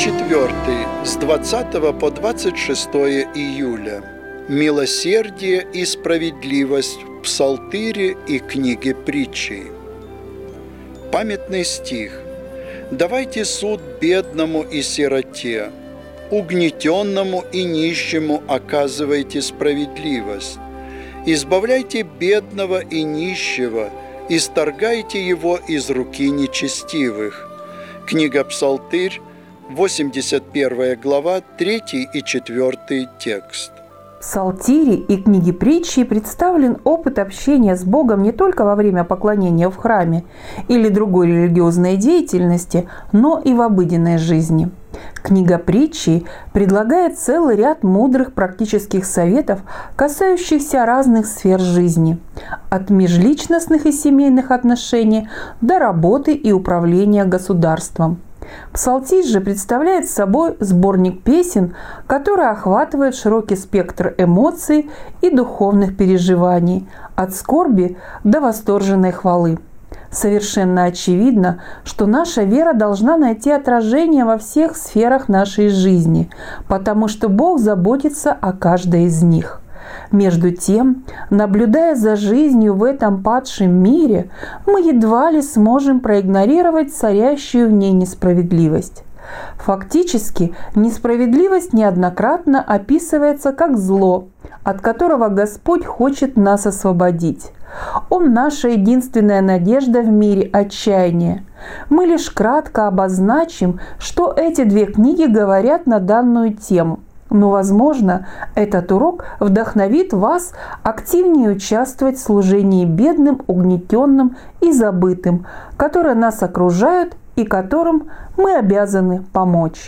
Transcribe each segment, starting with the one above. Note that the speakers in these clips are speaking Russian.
4 с 20 по 26 июля. Милосердие и справедливость в Псалтире и книге Притчей. Памятный стих. «Давайте суд бедному и сироте, угнетенному и нищему оказывайте справедливость. Избавляйте бедного и нищего, исторгайте его из руки нечестивых». Книга Псалтырь, 81 глава, 3 и 4 текст. В Псалтире и книге Притчи представлен опыт общения с Богом не только во время поклонения в храме или другой религиозной деятельности, но и в обыденной жизни. Книга Притчи предлагает целый ряд мудрых практических советов, касающихся разных сфер жизни, от межличностных и семейных отношений до работы и управления государством. Псалтирь же представляет собой сборник песен, который охватывает широкий спектр эмоций и духовных переживаний, от скорби до восторженной хвалы. Совершенно очевидно, что наша вера должна найти отражение во всех сферах нашей жизни, потому что Бог заботится о каждой из них. Между тем, наблюдая за жизнью в этом падшем мире, мы едва ли сможем проигнорировать царящую в ней несправедливость. Фактически, несправедливость неоднократно описывается как зло, от которого Господь хочет нас освободить. Он – наша единственная надежда в мире отчаяния. Мы лишь кратко обозначим, что эти две книги говорят на данную тему. Но, возможно, этот урок вдохновит вас активнее участвовать в служении бедным, угнетенным и забытым, которые нас окружают и которым мы обязаны помочь.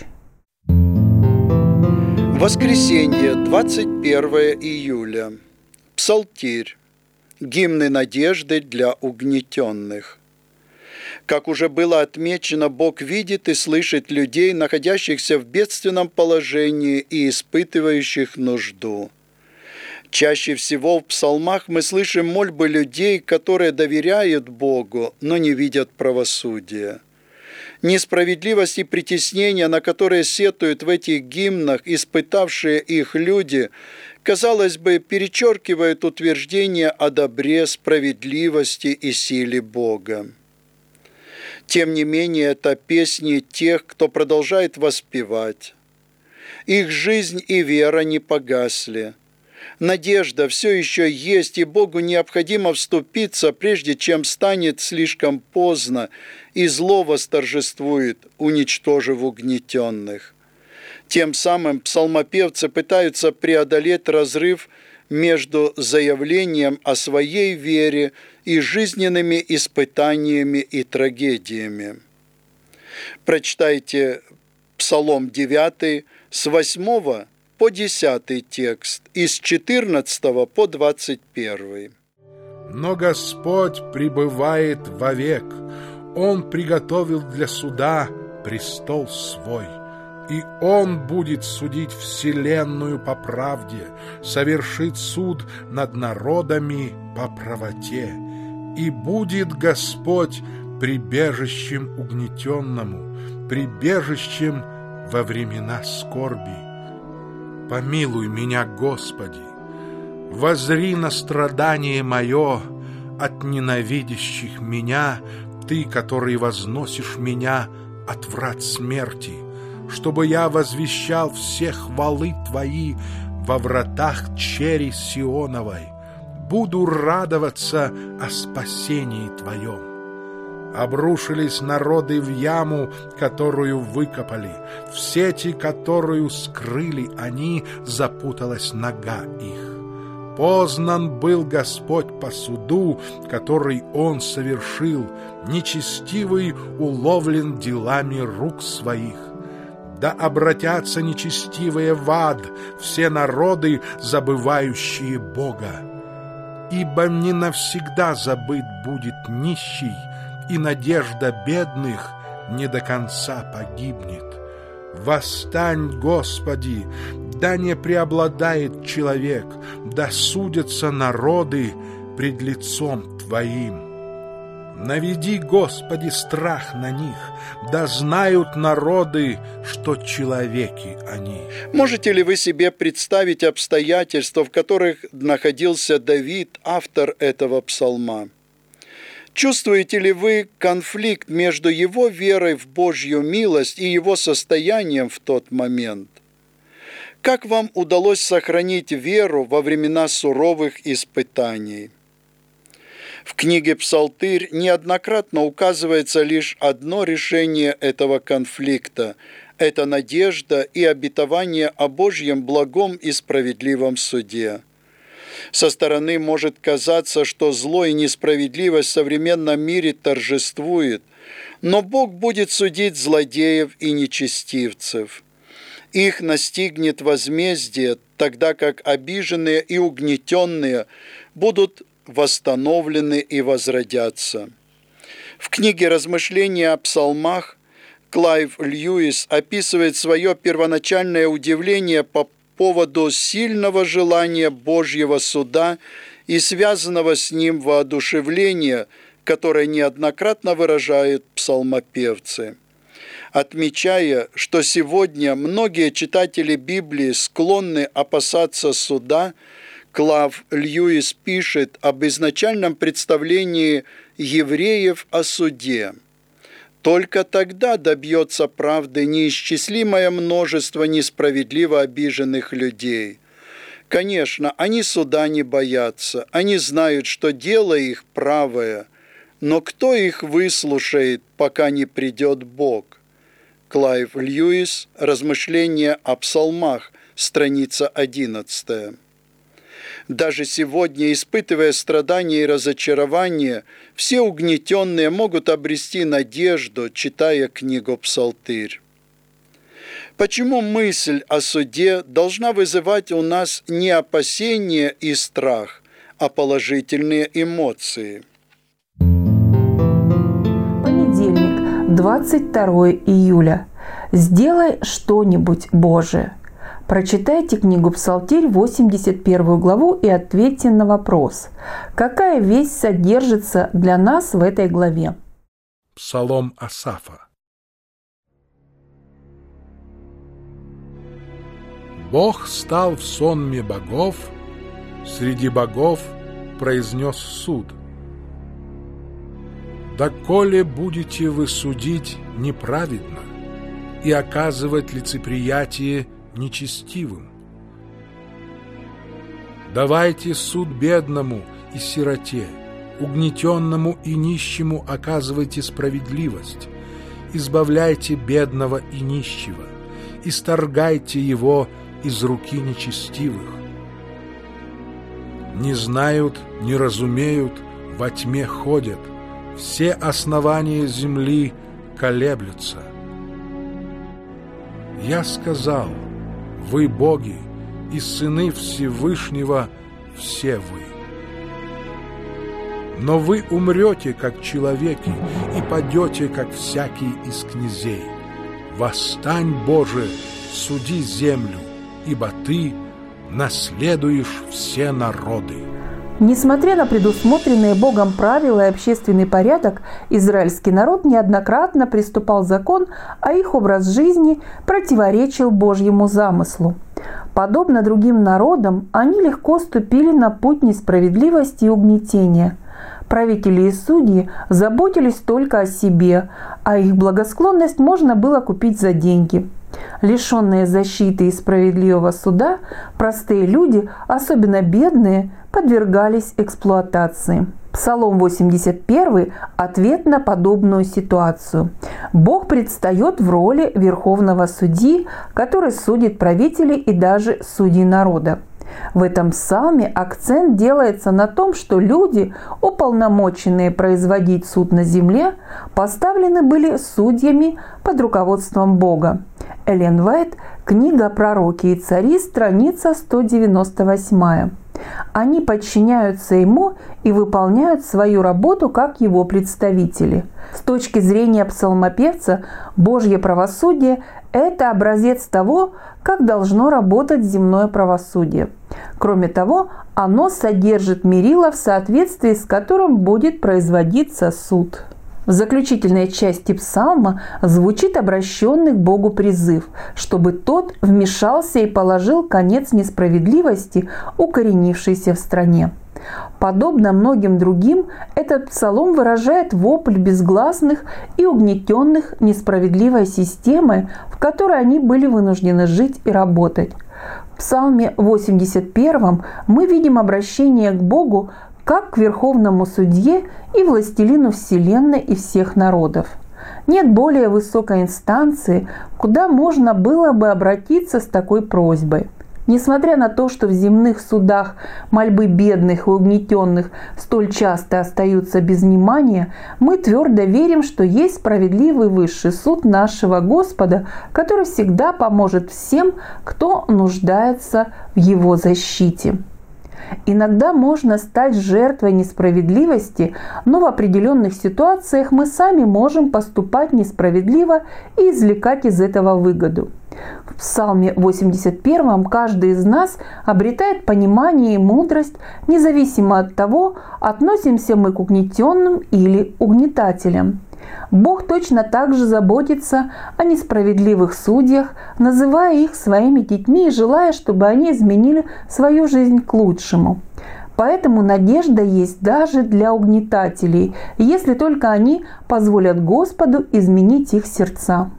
Воскресенье, 21 июля. Псалтирь. Гимны надежды для угнетенных. Как уже было отмечено, Бог видит и слышит людей, находящихся в бедственном положении и испытывающих нужду. Чаще всего в псалмах мы слышим мольбы людей, которые доверяют Богу, но не видят правосудия. Несправедливость и притеснения, на которые сетуют в этих гимнах испытавшие их люди, казалось бы, перечеркивают утверждение о добре, справедливости и силе Бога. Тем не менее, это песни тех, кто продолжает воспевать. Их жизнь и вера не погасли. Надежда все еще есть, и Богу необходимо вступиться, прежде чем станет слишком поздно, и зло восторжествует, уничтожив угнетенных. Тем самым псалмопевцы пытаются преодолеть разрыв между заявлением о своей вере и жизненными испытаниями и трагедиями. Прочитайте Псалом 9 с 8 по 10 текст и с 14 по 21. «Но Господь пребывает вовек, Он приготовил для суда престол свой». И Он будет судить вселенную по правде, совершит суд над народами по правоте. И будет Господь прибежищем угнетенному, прибежищем во времена скорби. Помилуй меня, Господи, воззри на страдание мое от ненавидящих меня, Ты, который возносишь меня от врат смерти, чтобы я возвещал все хвалы Твои во вратах чери Сионовой. Буду радоваться о спасении Твоем. Обрушились народы в яму, которую выкопали, в сети, которую скрыли они, запуталась нога их. Познан был Господь по суду, который Он совершил, нечестивый уловлен делами рук своих. Да обратятся нечестивые в ад, все народы, забывающие Бога. Ибо не навсегда забыт будет нищий, и надежда бедных не до конца погибнет. Восстань, Господи, да не преобладает человек, да судятся народы пред лицом Твоим. Наведи, Господи, страх на них, да знают народы, что человеки они. Можете ли вы себе представить обстоятельства, в которых находился Давид, автор этого псалма? Чувствуете ли вы конфликт между его верой в Божью милость и его состоянием в тот момент? Как вам удалось сохранить веру во времена суровых испытаний? В книге «Псалтырь» неоднократно указывается лишь одно решение этого конфликта – это надежда и обетование о Божьем благом и справедливом суде. Со стороны может казаться, что зло и несправедливость в современном мире торжествует, но Бог будет судить злодеев и нечестивцев. Их настигнет возмездие, тогда как обиженные и угнетенные будут восстановлены и возродятся. В книге «Размышления о псалмах» Клайв Льюис описывает свое первоначальное удивление по поводу сильного желания Божьего суда и связанного с ним воодушевления, которое неоднократно выражают псалмопевцы. Отмечая, что сегодня многие читатели Библии склонны опасаться суда, Клайв Льюис пишет об изначальном представлении евреев о суде. Только тогда добьется правды неисчислимое множество несправедливо обиженных людей. Конечно, они суда не боятся, они знают, что дело их правое, но кто их выслушает, пока не придет Бог? Клайв Льюис, «Размышления о псалмах», страница 11. Даже сегодня, испытывая страдания и разочарование, все угнетенные могут обрести надежду, читая книгу «Псалтырь». Почему мысль о суде должна вызывать у нас не опасение и страх, а положительные эмоции? Понедельник, 22 июля. «Сделай что-нибудь, Боже». Прочитайте книгу «Псалтирь», 81 главу, и ответьте на вопрос: какая весть содержится для нас в этой главе? Псалом Асафа. Бог стал в сонме богов, среди богов произнес суд. «Доколе будете вы судить неправедно и оказывать лицеприятие нечестивым? Давайте суд бедному и сироте, угнетенному и нищему оказывайте справедливость, избавляйте бедного и нищего, исторгайте его из руки нечестивых. Не знают, не разумеют, во тьме ходят, все основания земли колеблются. Я сказал: вы боги и сыны Всевышнего, все вы. Но вы умрете, как человеки, и падете, как всякий из князей. Восстань, Боже, суди землю, ибо Ты наследуешь все народы». Несмотря на предусмотренные Богом правила и общественный порядок, израильский народ неоднократно приступал закон, а их образ жизни противоречил Божьему замыслу. Подобно другим народам, они легко ступили на путь несправедливости и угнетения. Правители и судьи заботились только о себе, а их благосклонность можно было купить за деньги. Лишенные защиты и справедливого суда, простые люди, особенно бедные, подвергались эксплуатации. Псалом 81 – ответ на подобную ситуацию. Бог предстает в роли верховного судьи, который судит правителей и даже судей народа. В этом псалме акцент делается на том, что люди, уполномоченные производить суд на земле, поставлены были судьями под руководством Бога. Эллен Уайт, Книга «Пророки и цари», страница 198. Они подчиняются ему и выполняют свою работу как его представители. С точки зрения псалмопевца, Божье правосудие – это образец того, как должно работать земное правосудие. Кроме того, оно содержит мерило, в соответствии с которым будет производиться суд. В заключительной части псалма звучит обращенный к Богу призыв, чтобы тот вмешался и положил конец несправедливости, укоренившейся в стране. Подобно многим другим, этот псалом выражает вопль безгласных и угнетенных несправедливой системой, в которой они были вынуждены жить и работать. В Псалме 81 мы видим обращение к Богу как к верховному судье и властелину вселенной и всех народов. Нет более высокой инстанции, куда можно было бы обратиться с такой просьбой. Несмотря на то, что в земных судах мольбы бедных и угнетенных столь часто остаются без внимания, мы твердо верим, что есть справедливый высший суд нашего Господа, который всегда поможет всем, кто нуждается в его защите. Иногда можно стать жертвой несправедливости, но в определенных ситуациях мы сами можем поступать несправедливо и извлекать из этого выгоду. В Псалме 81 каждый из нас обретает понимание и мудрость, независимо от того, относимся мы к угнетенным или угнетателям. Бог точно так же заботится о несправедливых судьях, называя их своими детьми и желая, чтобы они изменили свою жизнь к лучшему. Поэтому надежда есть даже для угнетателей, если только они позволят Господу изменить их сердца.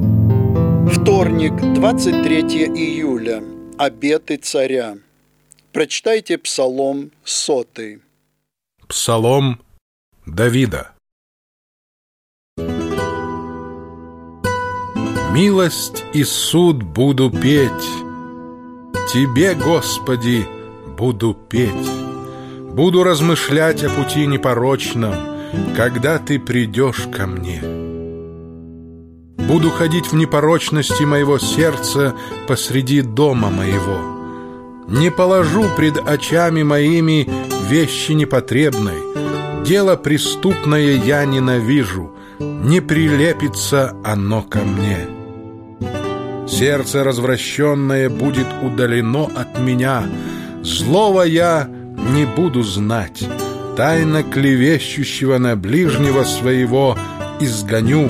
Вторник, 23 июля. Обеты царя. Прочитайте Псалом 100. Псалом Давида. Милость и суд буду петь, Тебе, Господи, буду петь. Буду размышлять о пути непорочном, когда Ты придешь ко мне. Буду ходить в непорочности моего сердца посреди дома моего. Не положу пред очами моими вещи непотребной, дело преступное я ненавижу, не прилепится оно ко мне. Сердце развращенное будет удалено от меня, злого я не буду знать, тайно клевещущего на ближнего своего изгоню.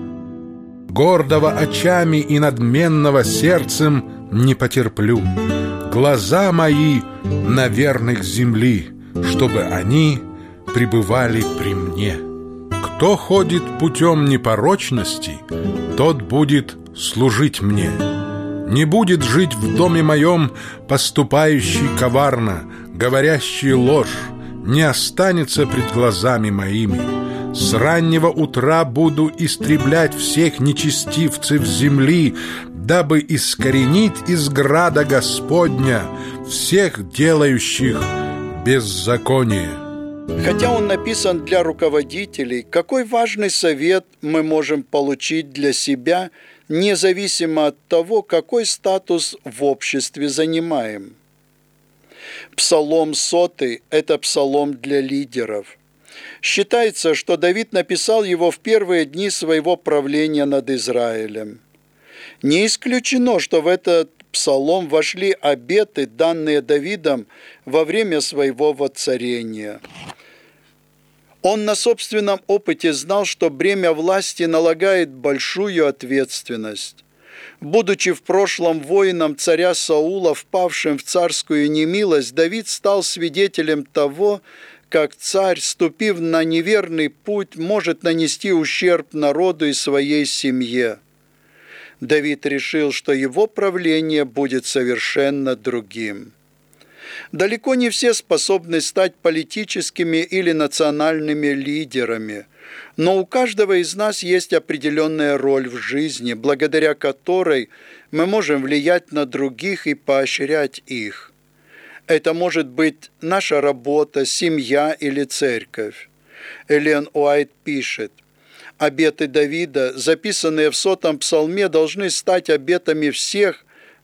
Гордого очами и надменного сердцем не потерплю. Глаза мои на верных земли, чтобы они пребывали при мне. Кто ходит путем непорочности, тот будет служить мне. Не будет жить в доме моем поступающий коварно, говорящий ложь, не останется пред глазами моими. С раннего утра буду истреблять всех нечестивцев земли, дабы искоренить из града Господня всех делающих беззаконие. Хотя он написан для руководителей, какой важный совет мы можем получить для себя, независимо от того, какой статус в обществе занимаем. Псалом 100 – это псалом для лидеров. Считается, что Давид написал его в первые дни своего правления над Израилем. Не исключено, что в этот псалом вошли обеты, данные Давидом во время своего воцарения. Он на собственном опыте знал, что бремя власти налагает большую ответственность. Будучи в прошлом воином царя Саула, впавшим в царскую немилость, Давид стал свидетелем того, как царь, ступив на неверный путь, может нанести ущерб народу и своей семье. Давид решил, что его правление будет совершенно другим. Далеко не все способны стать политическими или национальными лидерами, но у каждого из нас есть определенная роль в жизни, благодаря которой мы можем влиять на других и поощрять их. Это может быть наша работа, семья или церковь. Эллен Уайт пишет: «Обеты Давида, записанные в 100-м псалме, должны стать обетами всех,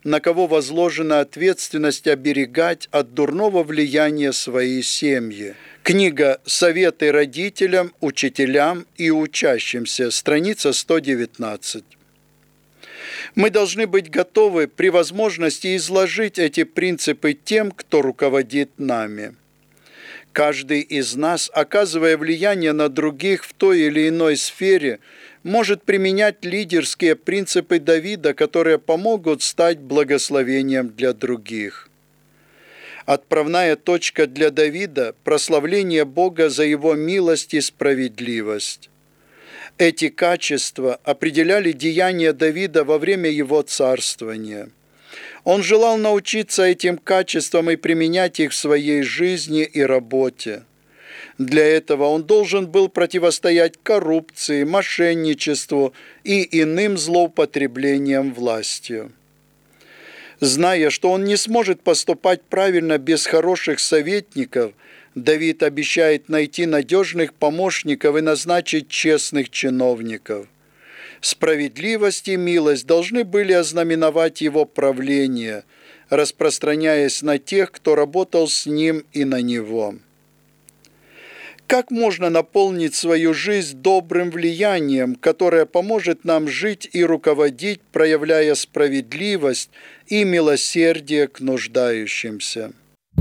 на кого возложена ответственность оберегать от дурного влияния свои семьи. Книга «Советы родителям, учителям и учащимся», страница 119. Мы должны быть готовы при возможности изложить эти принципы тем, кто руководит нами. Каждый из нас, оказывая влияние на других в той или иной сфере, может применять лидерские принципы Давида, которые помогут стать благословением для других. Отправная точка для Давида – прославление Бога за его милость и справедливость. Эти качества определяли деяния Давида во время его царствования. Он желал научиться этим качествам и применять их в своей жизни и работе. Для этого он должен был противостоять коррупции, мошенничеству и иным злоупотреблениям властью. Зная, что он не сможет поступать правильно без хороших советников, Давид обещает найти надежных помощников и назначить честных чиновников. Справедливость и милость должны были ознаменовать его правление, распространяясь на тех, кто работал с ним и на него. Как можно наполнить свою жизнь добрым влиянием, которое поможет нам жить и руководить, проявляя справедливость и милосердие к нуждающимся?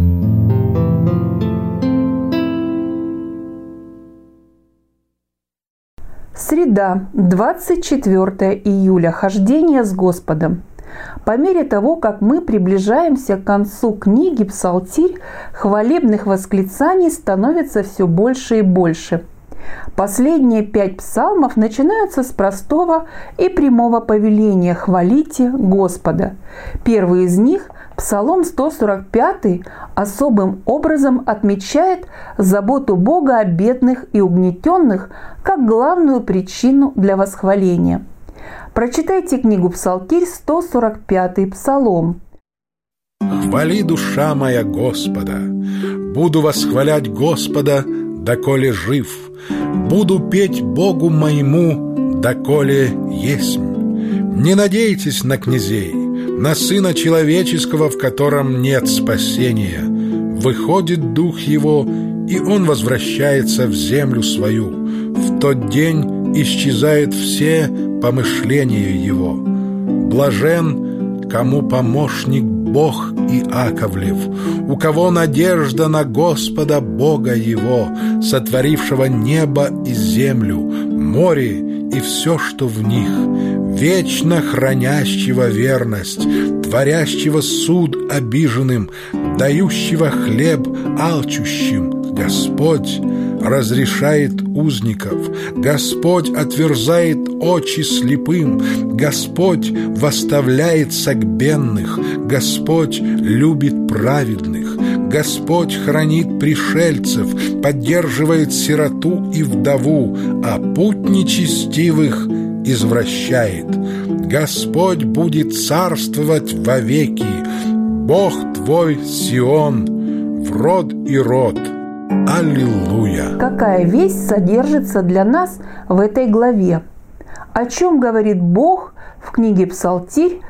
Среда, 24 июля. Хождение с Господом. По мере того, как мы приближаемся к концу книги «Псалтирь», хвалебных восклицаний становится все больше и больше. Последние 5 псалмов начинаются с простого и прямого повеления «Хвалите Господа». Первый из них, Псалом 145, особым образом отмечает заботу Бога о бедных и угнетенных как главную причину для восхваления. Прочитайте книгу «Псалтирь», 145 Псалом. «Хвали, душа моя, Господа, буду восхвалять Господа, доколе жив, буду петь Богу моему, доколе есмь. Не надейтесь на князей, на Сына Человеческого, в котором нет спасения. Выходит дух его, и он возвращается в землю свою. В тот день исчезают все помышления его. Блажен, кому помощник Бог Иаковлев, у кого надежда на Господа Бога его, сотворившего небо и землю, море и все, что в них, вечно хранящего верность, творящего суд обиженным, дающего хлеб алчущим. Господь разрешает узников, Господь отверзает очи слепым, Господь восставляет согбенных, Господь любит праведных, Господь хранит пришельцев, поддерживает сироту и вдову, а путь нечестивых извращает. Господь будет царствовать вовеки, Бог твой Сион, в род и род. Аллилуйя! Какая весть содержится для нас в этой главе? О чем говорит Бог в книге «Псалтирь»,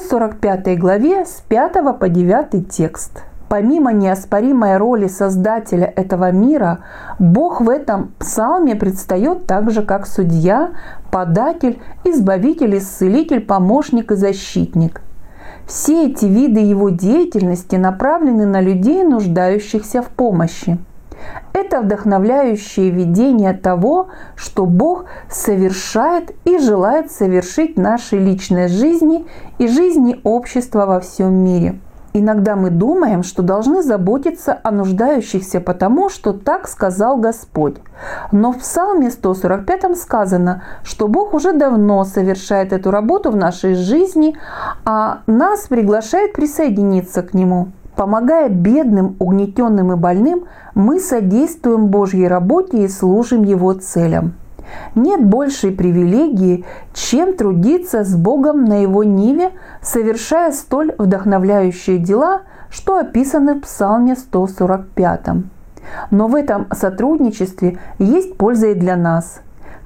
145 главе, с 5 по 9 текст? Помимо неоспоримой роли Создателя этого мира, Бог в этом псалме предстает также как судья, податель, избавитель, исцелитель, помощник и защитник. Все эти виды его деятельности направлены на людей, нуждающихся в помощи. Это вдохновляющее видение того, что Бог совершает и желает совершить в нашей личной жизни и жизни общества во всем мире. Иногда мы думаем, что должны заботиться о нуждающихся потому, что так сказал Господь. Но в Псалме 145 сказано, что Бог уже давно совершает эту работу в нашей жизни, а нас приглашает присоединиться к Нему. Помогая бедным, угнетенным и больным, мы содействуем Божьей работе и служим Его целям. Нет большей привилегии, чем трудиться с Богом на Его ниве, совершая столь вдохновляющие дела, что описаны в Псалме 145. Но в этом сотрудничестве есть польза и для нас.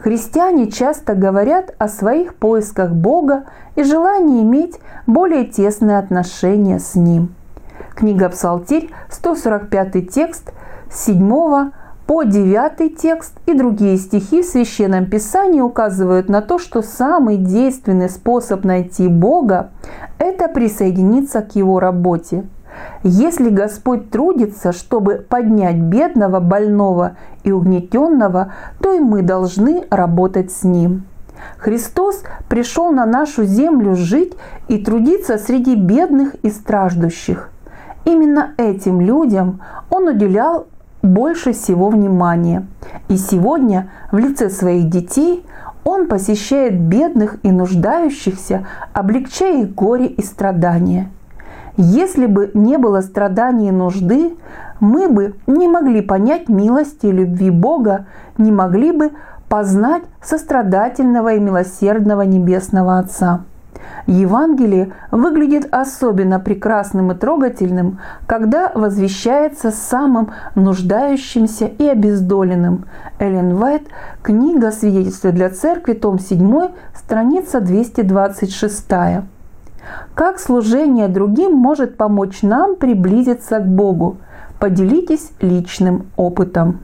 Христиане часто говорят о своих поисках Бога и желании иметь более тесные отношения с Ним. Книга Псалтирь, 145 текст, с 7 по 9 текст и другие стихи в Священном Писании указывают на то, что самый действенный способ найти Бога – это присоединиться к Его работе. Если Господь трудится, чтобы поднять бедного, больного и угнетенного, то и мы должны работать с Ним. Христос пришел на нашу землю жить и трудиться среди бедных и страждущих. Именно этим людям Он уделял больше всего внимания. И сегодня в лице своих детей Он посещает бедных и нуждающихся, облегчая их горе и страдания. Если бы не было страданий и нужды, мы бы не могли понять милости и любви Бога, не могли бы познать сострадательного и милосердного Небесного Отца. Евангелие выглядит особенно прекрасным и трогательным, когда возвещается самым нуждающимся и обездоленным. Эллен Уайт, книга «Свидетельство для церкви», том 7, страница 226. Как служение другим может помочь нам приблизиться к Богу? Поделитесь личным опытом.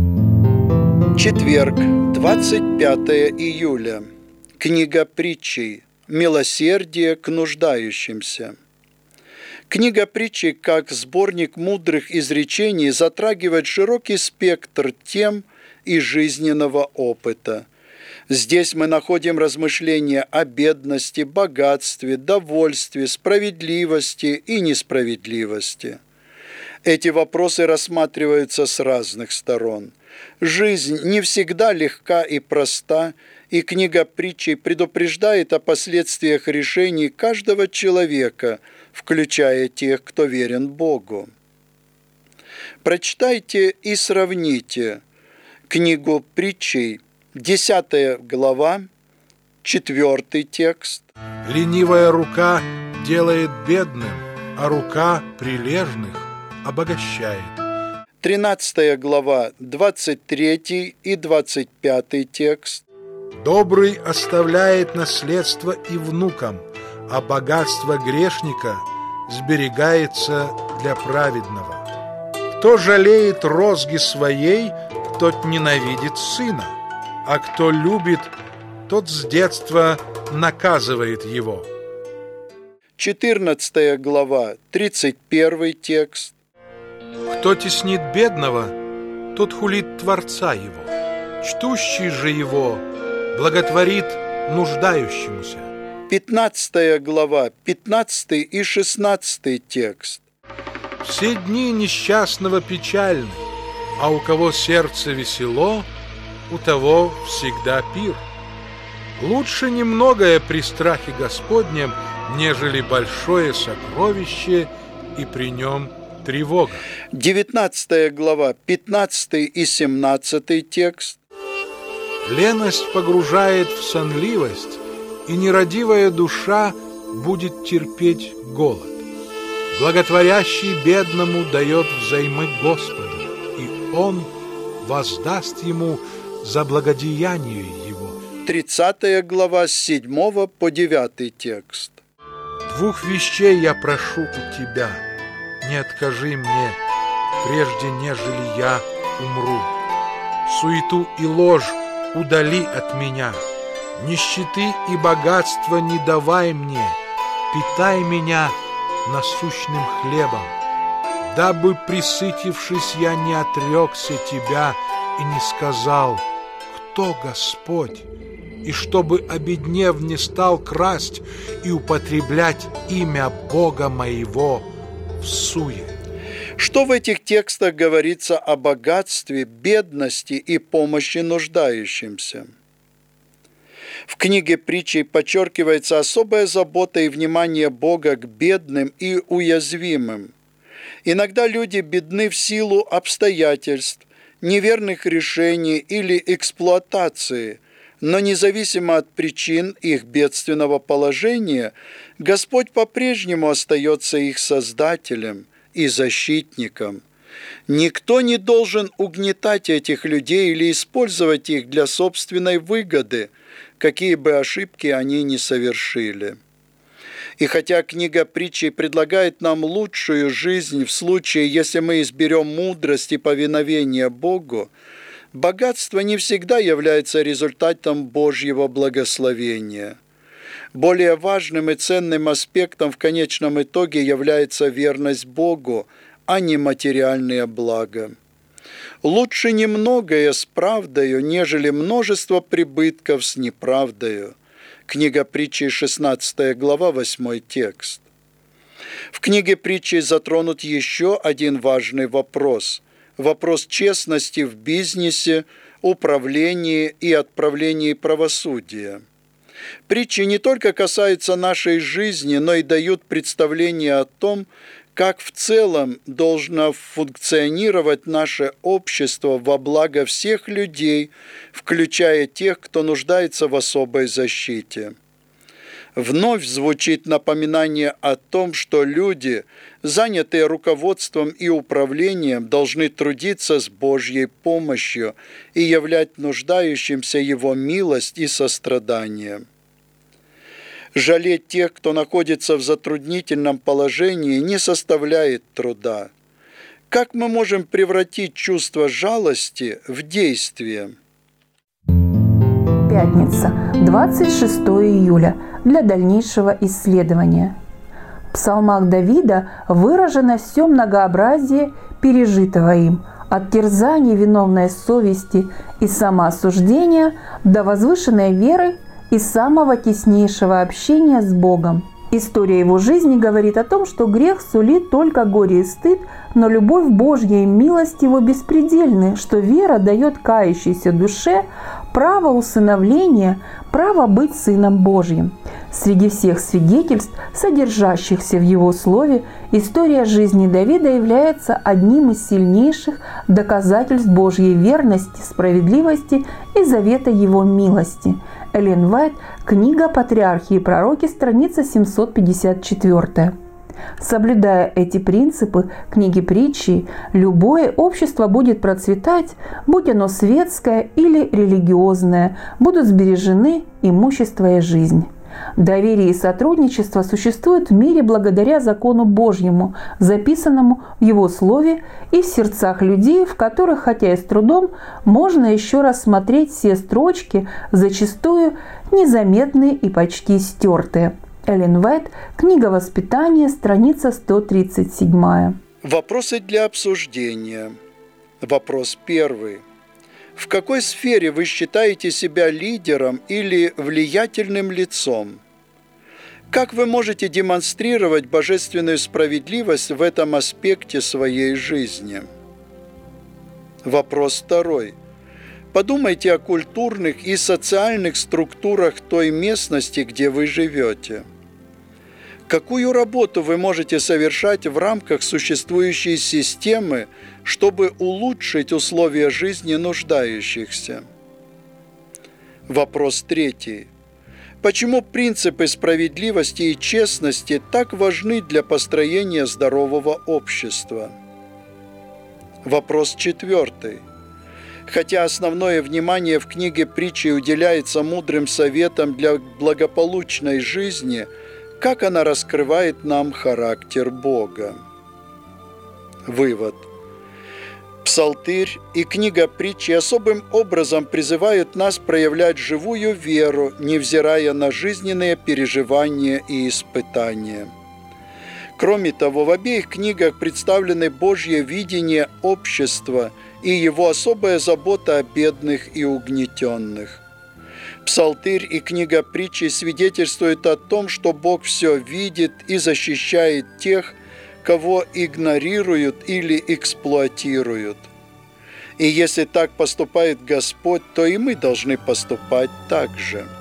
Четверг, 25 июля. Книга притчей. Милосердие к нуждающимся. Книга притчей, как сборник мудрых изречений, затрагивает широкий спектр тем и жизненного опыта. Здесь мы находим размышления о бедности, богатстве, довольстве, справедливости и несправедливости. Эти вопросы рассматриваются с разных сторон. Жизнь не всегда легка и проста, и книга притчей предупреждает о последствиях решений каждого человека, включая тех, кто верен Богу. Прочитайте и сравните книгу притчей, 10 глава, 4 текст. Ленивая рука делает бедным, а рука прилежных обогащает. 13 глава, 23 и 25 текст. Добрый оставляет наследство и внукам, а богатство грешника сберегается для праведного. Кто жалеет розги своей, тот ненавидит сына, а кто любит, тот с детства наказывает его. 14 глава, 31 текст. Кто теснит бедного, тот хулит Творца его, чтущий же его благотворит нуждающемуся. 15 глава, 15 и 16 текст. Все дни несчастного печальны, а у кого сердце весело, у того всегда пир. Лучше немногое при страхе Господнем, нежели большое сокровище, и при нем тревога. 19 глава, 15 и 17 текст. Леность погружает в сонливость, и нерадивая душа будет терпеть голод. Благотворящий бедному дает взаймы Господу, и Он воздаст ему за благодеяние его. 30 глава, с 7 по 9 текст. Двух вещей я прошу у тебя, не откажи мне, прежде нежели я умру. Суету и ложь удали от меня, нищеты и богатства не давай мне, питай меня насущным хлебом, дабы, присытившись, я не отрекся тебя и не сказал: кто Господь? И чтобы, обеднев, не стал красть и употреблять имя Бога моего в суе. Что в этих текстах говорится о богатстве, бедности и помощи нуждающимся? В книге притчей подчеркивается особая забота и внимание Бога к бедным и уязвимым. Иногда люди бедны в силу обстоятельств, неверных решений или эксплуатации, но независимо от причин их бедственного положения, Господь по-прежнему остается их Создателем и защитником. Никто не должен угнетать этих людей или использовать их для собственной выгоды, какие бы ошибки они ни совершили. И хотя книга притчей предлагает нам лучшую жизнь в случае, если мы изберем мудрость и повиновение Богу, богатство не всегда является результатом Божьего благословения. Более важным и ценным аспектом в конечном итоге является верность Богу, а не материальные блага. Лучше немногое с правдою, нежели множество прибытков с неправдою. Книга притчей, 16 глава, 8 текст. В книге притчей затронут еще один важный вопрос – вопрос честности в бизнесе, управлении и отправлении правосудия. Притчи не только касаются нашей жизни, но и дают представление о том, как в целом должно функционировать наше общество во благо всех людей, включая тех, кто нуждается в особой защите. Вновь звучит напоминание о том, что люди, занятые руководством и управлением, должны трудиться с Божьей помощью и являть нуждающимся Его милость и сострадание. Жалеть тех, кто находится в затруднительном положении, не составляет труда. Как мы можем превратить чувство жалости в действие? Пятница, 26 июля, для дальнейшего исследования. В псалмах Давида выражено все многообразие пережитого им, от терзаний виновной совести и самоосуждения до возвышенной веры и самого теснейшего общения с Богом. История его жизни говорит о том, что грех сулит только горе и стыд, но любовь Божья и милость Его беспредельны, что вера дает кающейся душе право усыновления, право быть сыном Божьим. Среди всех свидетельств, содержащихся в его слове, история жизни Давида является одним из сильнейших доказательств Божьей верности, справедливости и завета Его милости. Эллен Уайт, книга «Патриархи и пророки», страница 754. Соблюдая эти принципы книги притчи, любое общество будет процветать, будь оно светское или религиозное, будут сбережены имущество и жизнь. Доверие и сотрудничество существуют в мире благодаря закону Божьему, записанному в Его Слове и в сердцах людей, в которых, хотя и с трудом, можно еще раз смотреть все строчки, зачастую незаметные и почти стертые. Эллен Уайт, книга «Воспитание», страница 137. Вопросы для обсуждения. Вопрос первый. В какой сфере вы считаете себя лидером или влиятельным лицом? Как вы можете демонстрировать божественную справедливость в этом аспекте своей жизни? Вопрос второй. Подумайте о культурных и социальных структурах той местности, где вы живете. Какую работу вы можете совершать в рамках существующей системы, чтобы улучшить условия жизни нуждающихся? Вопрос третий. Почему принципы справедливости и честности так важны для построения здорового общества? Вопрос четвертый. Хотя основное внимание в книге притчи уделяется мудрым советам для благополучной жизни, как она раскрывает нам характер Бога? Вывод. Псалтырь и книга притчи особым образом призывают нас проявлять живую веру, невзирая на жизненные переживания и испытания. Кроме того, в обеих книгах представлены Божье видение общества и его особая забота о бедных и угнетенных. Псалтырь и книга притчи свидетельствуют о том, что Бог все видит и защищает тех, кого игнорируют или эксплуатируют. И если так поступает Господь, то и мы должны поступать так же.